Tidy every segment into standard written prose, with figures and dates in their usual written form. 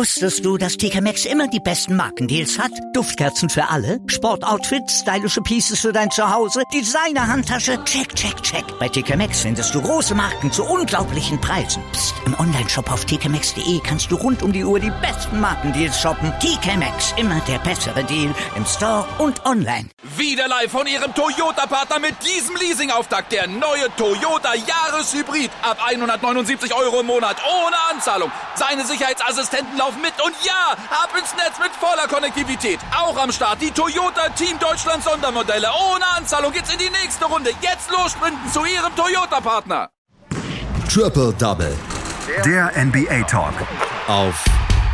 Wusstest du, dass TK Maxx immer die besten Markendeals hat? Duftkerzen für alle, Sportoutfits, stylische Pieces für dein Zuhause, Designer-Handtasche, check, check, check. Bei TK Maxx findest du große Marken zu unglaublichen Preisen. Psst. Im Onlineshop auf tkmaxx.de kannst du rund um die Uhr die besten Markendeals shoppen. TK Maxx, immer der bessere Deal im Store und online. Wieder live von Ihrem Toyota-Partner mit diesem Leasing-Auftakt. Der neue Toyota Jahreshybrid. Ab 179 € im Monat. Ohne Anzahlung. Seine Sicherheitsassistenten laufen mit. Und ja, ab ins Netz mit voller Konnektivität. Auch am Start die Toyota Team Deutschland Sondermodelle. Ohne Anzahlung geht's in die nächste Runde. Jetzt los sprinten zu Ihrem Toyota-Partner. Triple Double. Der NBA Talk. Auf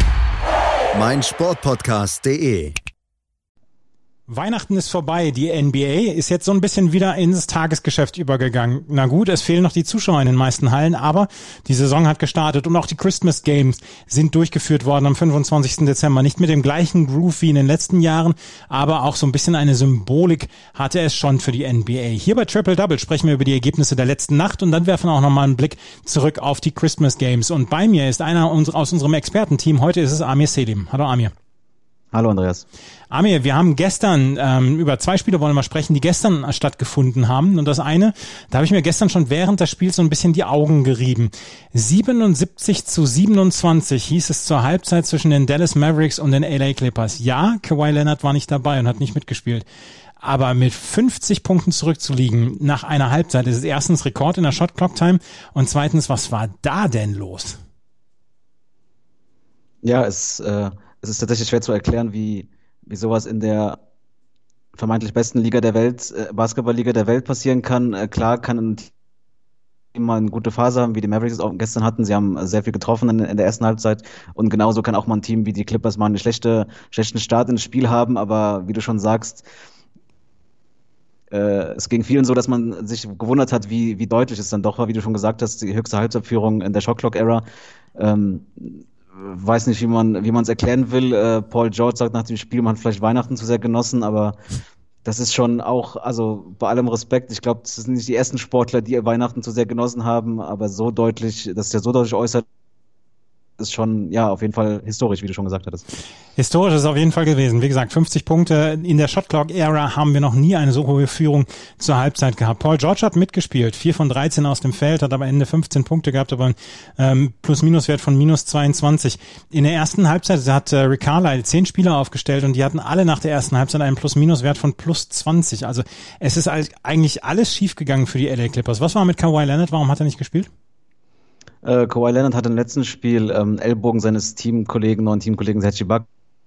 meinsportpodcast.de. Weihnachten ist vorbei. Die NBA ist jetzt so ein bisschen wieder ins Tagesgeschäft übergegangen. Na gut, es fehlen noch die Zuschauer in den meisten Hallen, aber die Saison hat gestartet und auch die Christmas Games sind durchgeführt worden am 25. Dezember. Nicht mit dem gleichen Groove wie in den letzten Jahren, aber auch so ein bisschen eine Symbolik hatte es schon für die NBA. Hier bei Triple Double sprechen wir über die Ergebnisse der letzten Nacht und dann werfen auch nochmal einen Blick zurück auf die Christmas Games. Und bei mir ist einer aus unserem Expertenteam. Heute ist es Amir Selim. Hallo Amir. Hallo Andreas. Amir, wir haben gestern über 2 Spiele wollen wir sprechen, die gestern stattgefunden haben. Und das eine, da habe ich mir gestern schon während des Spiels so ein bisschen die Augen gerieben. 77-27 hieß es zur Halbzeit zwischen den Dallas Mavericks und den LA Clippers. Ja, Kawhi Leonard war nicht dabei und hat nicht mitgespielt. Aber mit 50 Punkten zurückzuliegen nach einer Halbzeit, ist es erstens Rekord in der Shot Clock Time und zweitens, was war da denn los? Ja, es ist tatsächlich schwer zu erklären, wie sowas in der vermeintlich besten Liga der Welt, Basketballliga der Welt passieren kann. Klar kann ein Team mal eine gute Phase haben, wie die Mavericks es auch gestern hatten. Sie haben sehr viel getroffen in der ersten Halbzeit. Und genauso kann auch mal ein Team wie die Clippers mal einen schlechten Start ins Spiel haben. Aber wie du schon sagst, es ging vielen so, dass man sich gewundert hat, wie deutlich es dann doch war. Wie du schon gesagt hast, die höchste Halbzeitführung in der Shotclock-Ära. Weiß nicht, wie man es erklären will. Paul George sagt nach dem Spiel, man hat vielleicht Weihnachten zu sehr genossen, aber das ist schon auch, also bei allem Respekt, ich glaube, das sind nicht die ersten Sportler, die Weihnachten zu sehr genossen haben, aber so deutlich, dass der so deutlich äußert, ist schon, ja, auf jeden Fall historisch, wie du schon gesagt hattest. Historisch ist es auf jeden Fall gewesen. Wie gesagt, 50 Punkte. In der Shotclock-Ära haben wir noch nie eine so hohe Führung zur Halbzeit gehabt. Paul George hat mitgespielt. 4 von 13 aus dem Feld, hat am Ende 15 Punkte gehabt, aber einen Plus-Minus-Wert von minus 22. In der ersten Halbzeit hat Rick Carlisle 10 Spieler aufgestellt und die hatten alle nach der ersten Halbzeit einen Plus-Minus-Wert von plus 20. Also es ist eigentlich alles schiefgegangen für die LA Clippers. Was war mit Kawhi Leonard? Warum hat er nicht gespielt? Kawhi Leonard hat im letzten Spiel Ellbogen seines neuen Teamkollegen Serge Ibaka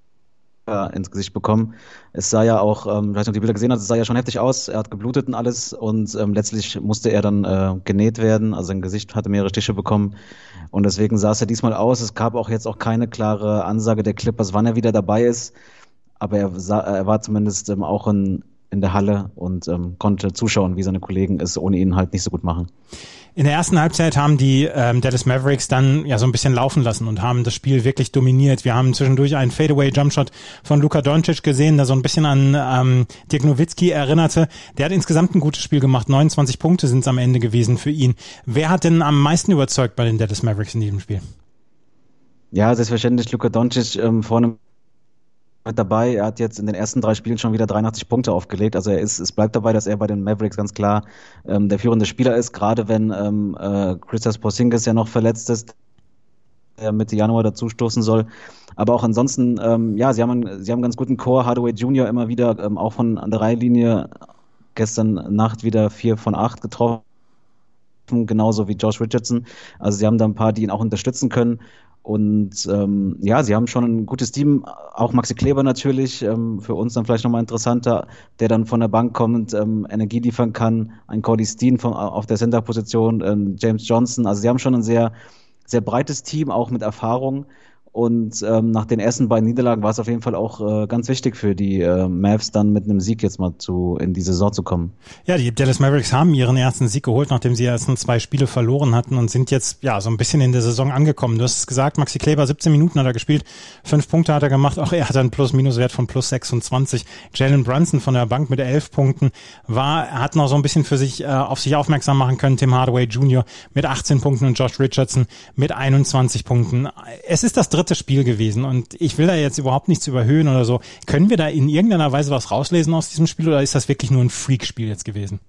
ins Gesicht bekommen. Es sah ja auch, ich weiß nicht, ob du die Bilder gesehen hast, es sah ja schon heftig aus, er hat geblutet und alles und letztlich musste er dann genäht werden, also sein Gesicht hatte mehrere Stiche bekommen und deswegen sah es ja diesmal aus. Es gab auch jetzt auch keine klare Ansage der Clippers, wann er wieder dabei ist, aber er war zumindest auch in der Halle und konnte zuschauen, wie seine Kollegen es ohne ihn halt nicht so gut machen. In der ersten Halbzeit haben die Dallas Mavericks dann ja so ein bisschen laufen lassen und haben das Spiel wirklich dominiert. Wir haben zwischendurch einen Fadeaway-Jumpshot von Luka Doncic gesehen, der so ein bisschen an Dirk Nowitzki erinnerte. Der hat insgesamt ein gutes Spiel gemacht. 29 Punkte sind es am Ende gewesen für ihn. Wer hat denn am meisten überzeugt bei den Dallas Mavericks in diesem Spiel? Ja, selbstverständlich Luka Doncic vorne mit dabei. Er hat jetzt in den ersten 3 Spielen schon wieder 83 Punkte aufgelegt. Also es bleibt dabei, dass er bei den Mavericks ganz klar der führende Spieler ist, gerade wenn Kristaps Porzingis ja noch verletzt ist, der Mitte Januar dazustoßen soll. Aber auch ansonsten, sie haben einen ganz guten Core. Hardaway Jr. immer wieder auch von an der Dreilinie gestern Nacht wieder 4 von 8 getroffen, genauso wie Josh Richardson. Also sie haben da ein paar, die ihn auch unterstützen können. Und sie haben schon ein gutes Team, auch Maxi Kleber natürlich, für uns dann vielleicht nochmal interessanter, der dann von der Bank kommt, Energie liefern kann, ein Cody Steen auf der Center-Position, James Johnson, also sie haben schon ein sehr, sehr breites Team, auch mit Erfahrung. Und nach den ersten beiden Niederlagen war es auf jeden Fall auch ganz wichtig für die Mavs dann mit einem Sieg jetzt mal in die Saison zu kommen. Ja, die Dallas Mavericks haben ihren ersten Sieg geholt, nachdem sie die ersten 2 Spiele verloren hatten und sind jetzt ja so ein bisschen in der Saison angekommen. Du hast es gesagt, Maxi Kleber, 17 Minuten hat er gespielt, 5 Punkte hat er gemacht, auch er hat einen Plus-Minus-Wert von plus 26. Jalen Brunson von der Bank mit 11 Punkten hat noch so ein bisschen für sich auf sich aufmerksam machen können. Tim Hardaway Jr. mit 18 Punkten und Josh Richardson mit 21 Punkten. Es ist das dritte dritte Spiel gewesen und ich will da jetzt überhaupt nichts überhöhen oder so. Können wir da in irgendeiner Weise was rauslesen aus diesem Spiel oder ist das wirklich nur ein Freak-Spiel jetzt gewesen?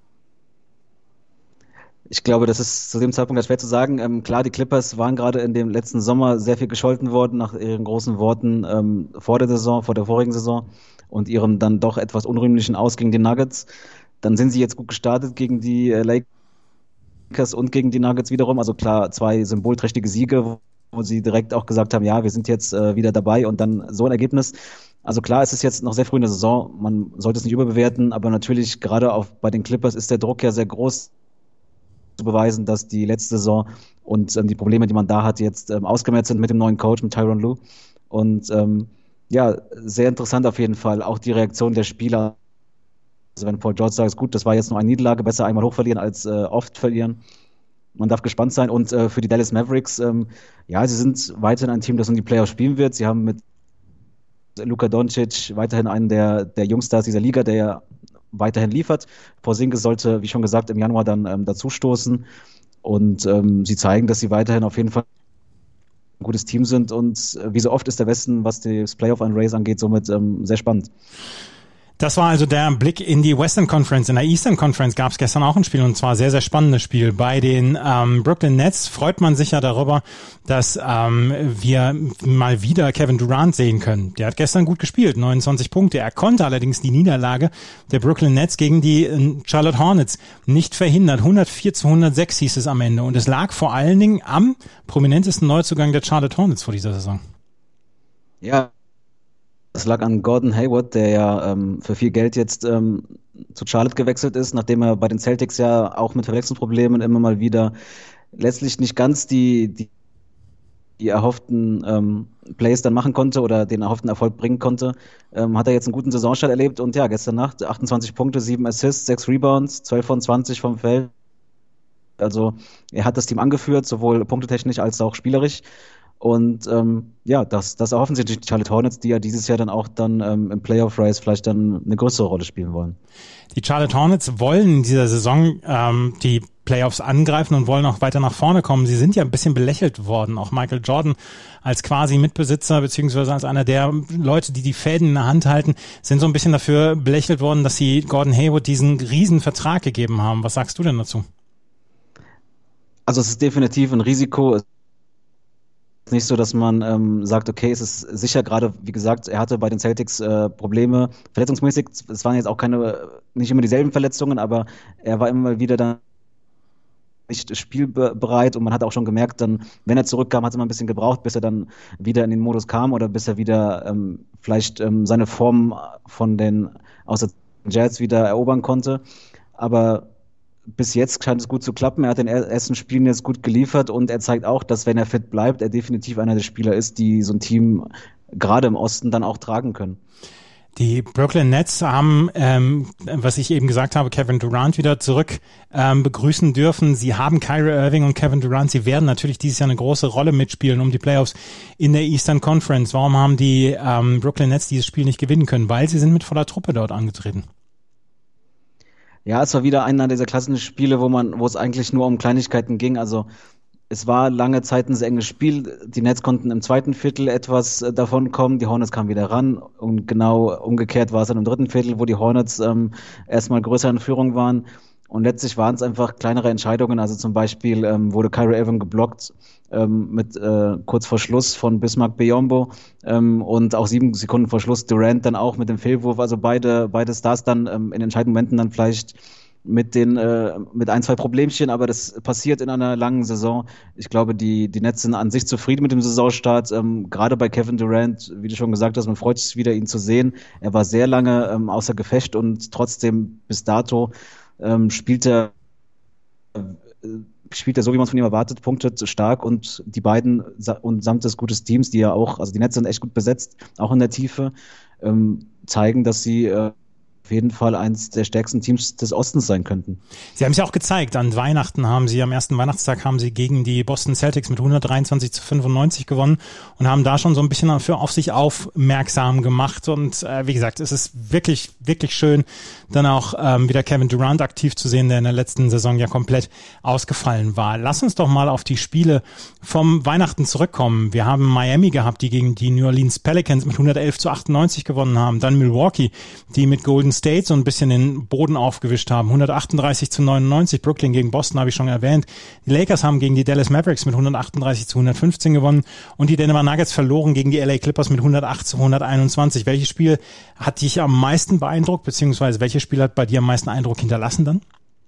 Ich glaube, das ist zu dem Zeitpunkt schwer zu sagen. Klar, die Clippers waren gerade in dem letzten Sommer sehr viel gescholten worden nach ihren großen Worten vor der vorigen Saison und ihrem dann doch etwas unrühmlichen Aus gegen die Nuggets. Dann sind sie jetzt gut gestartet gegen die Lakers und gegen die Nuggets wiederum. Also klar, 2 symbolträchtige Siege, wo sie direkt auch gesagt haben, ja, wir sind jetzt wieder dabei und dann so ein Ergebnis. Also klar, es ist jetzt noch sehr früh in der Saison, man sollte es nicht überbewerten, aber natürlich gerade auch bei den Clippers ist der Druck ja sehr groß, zu beweisen, dass die letzte Saison und die Probleme, die man da hat, jetzt ausgemerzt sind mit dem neuen Coach, mit Tyronn Lue. Und ja, sehr interessant auf jeden Fall, auch die Reaktion der Spieler. Also wenn Paul George sagt, ist gut, das war jetzt nur eine Niederlage, besser einmal hoch verlieren als oft verlieren. Man darf gespannt sein. Und für die Dallas Mavericks, ja, sie sind weiterhin ein Team, das in die Playoffs spielen wird. Sie haben mit Luka Doncic weiterhin einen der Jungstars dieser Liga, der ja weiterhin liefert. Porzingis sollte, wie schon gesagt, im Januar dann dazustoßen. Und sie zeigen, dass sie weiterhin auf jeden Fall ein gutes Team sind. Und wie so oft ist der Westen, was das Playoff-Race angeht, somit sehr spannend. Das war also der Blick in die Western Conference. In der Eastern Conference gab es gestern auch ein Spiel und zwar sehr, sehr spannendes Spiel. Bei den Brooklyn Nets freut man sich ja darüber, dass wir mal wieder Kevin Durant sehen können. Der hat gestern gut gespielt, 29 Punkte. Er konnte allerdings die Niederlage der Brooklyn Nets gegen die Charlotte Hornets nicht verhindern. 104-106 hieß es am Ende und es lag vor allen Dingen am prominentesten Neuzugang der Charlotte Hornets vor dieser Saison. Ja. Das lag an Gordon Hayward, der ja für viel Geld jetzt zu Charlotte gewechselt ist, nachdem er bei den Celtics ja auch mit Verletzungsproblemen immer mal wieder letztlich nicht ganz die erhofften Plays dann machen konnte oder den erhofften Erfolg bringen konnte, hat er jetzt einen guten Saisonstart erlebt und ja, gestern Nacht 28 Punkte, 7 Assists, 6 Rebounds, 12 von 20 vom Feld. Also er hat das Team angeführt, sowohl punktetechnisch als auch spielerisch. Und ja, das erhoffen sich die Charlotte Hornets, die ja dieses Jahr dann auch dann im Playoff-Race vielleicht dann eine größere Rolle spielen wollen. Die Charlotte Hornets wollen in dieser Saison die Playoffs angreifen und wollen auch weiter nach vorne kommen. Sie sind ja ein bisschen belächelt worden. Auch Michael Jordan als quasi Mitbesitzer beziehungsweise als einer der Leute, die die Fäden in der Hand halten, sind so ein bisschen dafür belächelt worden, dass sie Gordon Hayward diesen riesen Vertrag gegeben haben. Was sagst du denn dazu? Also es ist definitiv ein Risiko. Nicht so, dass man sagt, okay, es ist sicher, gerade wie gesagt, er hatte bei den Celtics Probleme, verletzungsmäßig, es waren jetzt auch nicht immer dieselben Verletzungen, aber er war immer wieder dann nicht spielbereit und man hat auch schon gemerkt, dann, wenn er zurückkam, hat es immer ein bisschen gebraucht, bis er dann wieder in den Modus kam oder bis er wieder vielleicht seine Form aus der Jazz wieder erobern konnte, aber bis jetzt scheint es gut zu klappen. Er hat in den ersten Spielen jetzt gut geliefert und er zeigt auch, dass wenn er fit bleibt, er definitiv einer der Spieler ist, die so ein Team gerade im Osten dann auch tragen können. Die Brooklyn Nets haben, was ich eben gesagt habe, Kevin Durant wieder zurück begrüßen dürfen. Sie haben Kyrie Irving und Kevin Durant. Sie werden natürlich dieses Jahr eine große Rolle mitspielen um die Playoffs in der Eastern Conference. Warum haben die Brooklyn Nets dieses Spiel nicht gewinnen können? Weil sie sind mit voller Truppe dort angetreten. Ja, es war wieder einer dieser klassischen Spiele, wo es eigentlich nur um Kleinigkeiten ging. Also es war lange Zeit ein sehr enges Spiel. Die Nets konnten im zweiten Viertel etwas davon kommen. Die Hornets kamen wieder ran. Und genau umgekehrt war es dann im dritten Viertel, wo die Hornets erstmal größer in Führung waren. Und letztlich waren es einfach kleinere Entscheidungen. Also zum Beispiel wurde Kyrie Irving geblockt mit kurz vor Schluss von Bismack Biyombo und auch 7 Sekunden vor Schluss Durant dann auch mit dem Fehlwurf. Also beide Stars dann in entscheidenden Momenten dann vielleicht mit 1-2 Problemchen, aber das passiert in einer langen Saison. Ich glaube, die Nets sind an sich zufrieden mit dem Saisonstart. Gerade bei Kevin Durant, wie du schon gesagt hast, man freut sich wieder, ihn zu sehen. Er war sehr lange außer Gefecht und trotzdem bis dato spielt er so, wie man es von ihm erwartet, punktet stark und die beiden und samt des gutes Teams, die ja auch, also die Nets sind echt gut besetzt, auch in der Tiefe, zeigen, dass sie jeden Fall eins der stärksten Teams des Ostens sein könnten. Sie haben es ja auch gezeigt. Am ersten Weihnachtstag haben sie gegen die Boston Celtics mit 123-95 gewonnen und haben da schon so ein bisschen auf sich aufmerksam gemacht. Und wie gesagt, es ist wirklich, wirklich schön, dann auch wieder Kevin Durant aktiv zu sehen, der in der letzten Saison ja komplett ausgefallen war. Lass uns doch mal auf die Spiele vom Weihnachten zurückkommen. Wir haben Miami gehabt, die gegen die New Orleans Pelicans mit 111-98 gewonnen haben. Dann Milwaukee, die mit Golden State so ein bisschen den Boden aufgewischt haben. 138-99. Brooklyn gegen Boston habe ich schon erwähnt. Die Lakers haben gegen die Dallas Mavericks mit 138-115 gewonnen. Und die Denver Nuggets verloren gegen die LA Clippers mit 108-121. Welches Spiel hat dich am meisten beeindruckt, beziehungsweise welches Spiel hat bei dir am meisten Eindruck hinterlassen dann?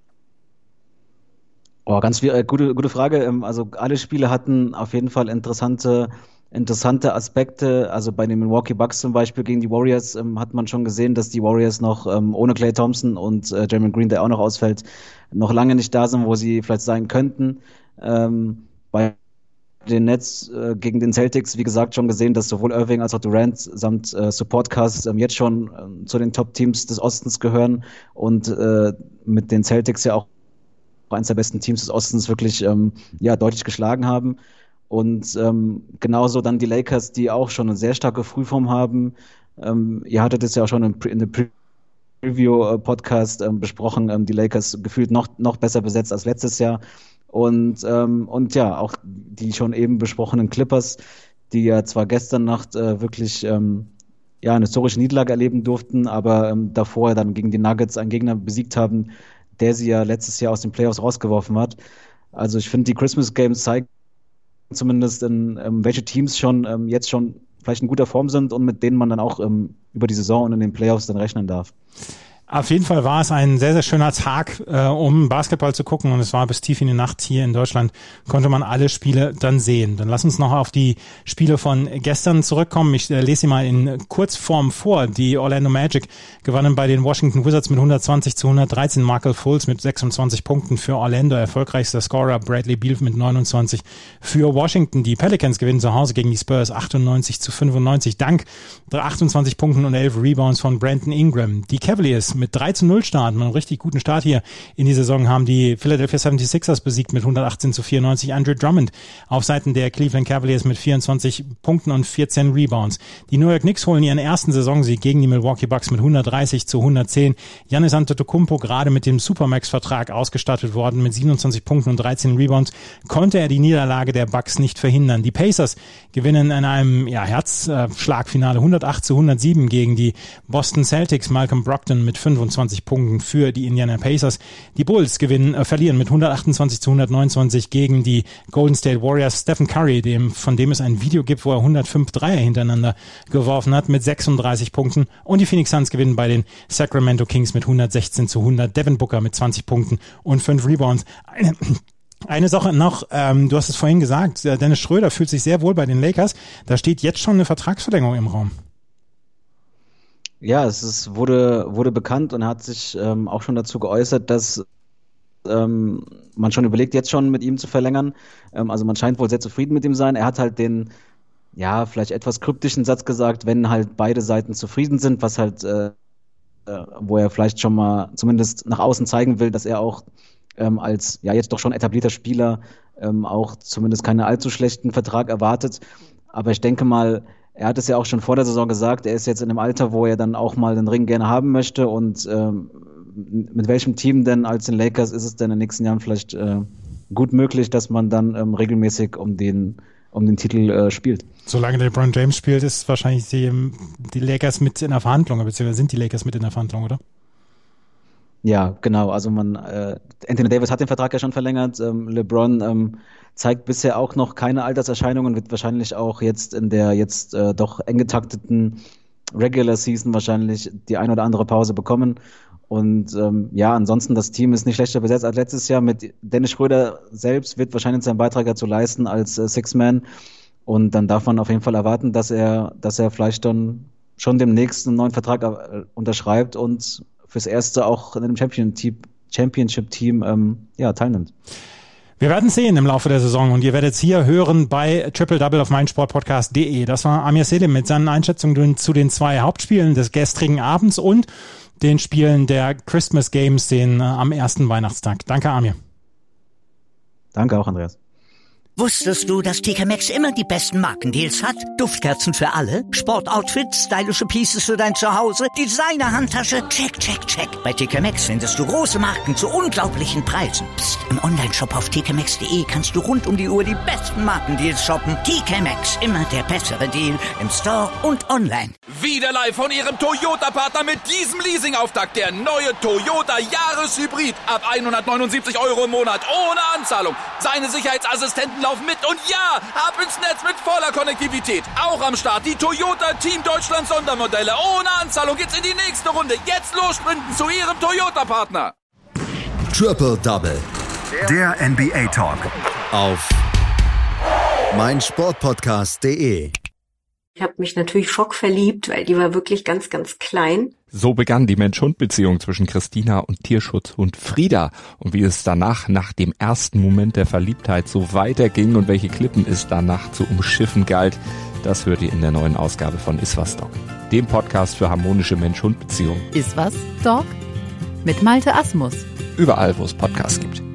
Oh, ganz gute Frage. Also alle Spiele hatten auf jeden Fall interessante Aspekte. Also bei den Milwaukee Bucks zum Beispiel gegen die Warriors hat man schon gesehen, dass die Warriors noch ohne Klay Thompson und Draymond Green, der auch noch ausfällt, noch lange nicht da sind, wo sie vielleicht sein könnten. Bei den Nets gegen den Celtics, wie gesagt, schon gesehen, dass sowohl Irving als auch Durant samt Supportcast jetzt schon zu den Top-Teams des Ostens gehören und mit den Celtics ja auch eines der besten Teams des Ostens wirklich deutlich geschlagen haben. Und genauso dann die Lakers, die auch schon eine sehr starke Frühform haben. Ihr hattet es ja auch schon in der Preview-Podcast besprochen, die Lakers gefühlt noch besser besetzt als letztes Jahr. Und ja, auch die schon eben besprochenen Clippers, die ja zwar gestern Nacht wirklich eine historische Niederlage erleben durften, aber davor dann gegen die Nuggets einen Gegner besiegt haben, der sie ja letztes Jahr aus den Playoffs rausgeworfen hat. Also ich finde, die Christmas Games zeigen zumindest, welche Teams schon jetzt schon vielleicht in guter Form sind und mit denen man dann auch über die Saison und in den Playoffs dann rechnen darf. Auf jeden Fall war es ein sehr, sehr schöner Tag, um Basketball zu gucken, und es war bis tief in die Nacht hier in Deutschland, konnte man alle Spiele dann sehen. Dann lass uns noch auf die Spiele von gestern zurückkommen. Ich lese sie mal in Kurzform vor. Die Orlando Magic gewannen bei den Washington Wizards mit 120-113. Markelle Fultz mit 26 Punkten für Orlando, erfolgreichster Scorer Bradley Beal mit 29 für Washington. Die Pelicans gewinnen zu Hause gegen die Spurs 98-95, dank 28 Punkten und 11 Rebounds von Brandon Ingram. Die Cavaliers mit 3-0 starten, einen richtig guten Start hier in die Saison, haben die Philadelphia 76ers besiegt mit 118-94. Andre Drummond auf Seiten der Cleveland Cavaliers mit 24 Punkten und 14 Rebounds. Die New York Knicks holen ihren ersten Saisonsieg gegen die Milwaukee Bucks mit 130-110. Giannis Antetokounmpo, gerade mit dem Supermax-Vertrag ausgestattet worden, mit 27 Punkten und 13 Rebounds, konnte er die Niederlage der Bucks nicht verhindern. Die Pacers gewinnen in einem Herzschlagfinale 108-107 gegen die Boston Celtics. Malcolm Brogdon mit 25 Punkten für die Indiana Pacers. Die Bulls verlieren mit 128-129 gegen die Golden State Warriors. Stephen Curry, von dem es ein Video gibt, wo er 105 Dreier hintereinander geworfen hat, mit 36 Punkten. Und die Phoenix Suns gewinnen bei den Sacramento Kings mit 116-100. Devin Booker mit 20 Punkten und 5 Rebounds. Eine Sache noch, du hast es vorhin gesagt, Dennis Schröder fühlt sich sehr wohl bei den Lakers. Da steht jetzt schon eine Vertragsverlängerung im Raum. Ja, wurde bekannt und er hat sich auch schon dazu geäußert, dass man schon überlegt, jetzt schon mit ihm zu verlängern. Also man scheint wohl sehr zufrieden mit ihm sein. Er hat halt den, vielleicht etwas kryptischen Satz gesagt, wenn halt beide Seiten zufrieden sind, was halt, wo er vielleicht schon mal zumindest nach außen zeigen will, dass er auch als jetzt doch schon etablierter Spieler auch zumindest keinen allzu schlechten Vertrag erwartet. Aber ich denke mal, er hat es ja auch schon vor der Saison gesagt, er ist jetzt in einem Alter, wo er dann auch mal den Ring gerne haben möchte, und mit welchem Team denn als den Lakers ist es denn in den nächsten Jahren vielleicht gut möglich, dass man dann regelmäßig um den Titel spielt. Solange LeBron James spielt, ist wahrscheinlich die Lakers mit in der Verhandlung, beziehungsweise sind die Lakers mit in der Verhandlung, oder? Ja, genau. Also Anthony Davis hat den Vertrag ja schon verlängert. LeBron zeigt bisher auch noch keine Alterserscheinungen, wird wahrscheinlich auch jetzt in der doch eng getakteten Regular Season wahrscheinlich die ein oder andere Pause bekommen. Und ansonsten das Team ist nicht schlechter besetzt als letztes Jahr. Mit Dennis Schröder selbst wird wahrscheinlich seinen Beitrag dazu leisten als Six-Man. Und dann darf man auf jeden Fall erwarten, dass er vielleicht dann schon demnächst einen neuen Vertrag unterschreibt und fürs Erste auch in einem Championship-Team teilnimmt. Wir werden sehen im Laufe der Saison, und ihr werdet es hier hören bei Triple Double auf meinsportpodcast.de. Das war Amir Selim mit seinen Einschätzungen zu den 2 Hauptspielen des gestrigen Abends, und den Spielen der Christmas Games sehen am ersten Weihnachtstag. Danke, Amir. Danke auch, Andreas. Wusstest du, dass TK Maxx immer die besten Markendeals hat? Duftkerzen für alle, Sportoutfits, stylische Pieces für dein Zuhause, Designer-Handtasche, check, check, check. Bei TK Maxx findest du große Marken zu unglaublichen Preisen. Psst. Im Onlineshop auf tkmaxx.de kannst du rund um die Uhr die besten Markendeals shoppen. TK Maxx, immer der bessere Deal im Store und online. Wieder live von Ihrem Toyota-Partner mit diesem Leasing-Auftakt. Der neue Toyota Jahreshybrid. Ab 179 € im Monat. Ohne Anzahlung. Seine Sicherheitsassistenten laufen mit. Und ja, ab ins Netz mit voller Konnektivität. Auch am Start die Toyota Team Deutschland Sondermodelle. Ohne Anzahlung geht's in die nächste Runde. Jetzt los sprinten zu Ihrem Toyota-Partner. Triple Double. Der NBA Talk. Auf meinsportpodcast.de. Ich habe mich natürlich schockverliebt, weil die war wirklich ganz, ganz klein. So begann die Mensch-Hund-Beziehung zwischen Christina und Tierschutzhund Frieda. Und wie es danach, nach dem ersten Moment der Verliebtheit, so weiterging und welche Klippen es danach zu umschiffen galt, das hört ihr in der neuen Ausgabe von Iswas Dog, dem Podcast für harmonische Mensch-Hund-Beziehungen. Iswas Dog? Mit Malte Asmus. Überall, wo es Podcasts gibt.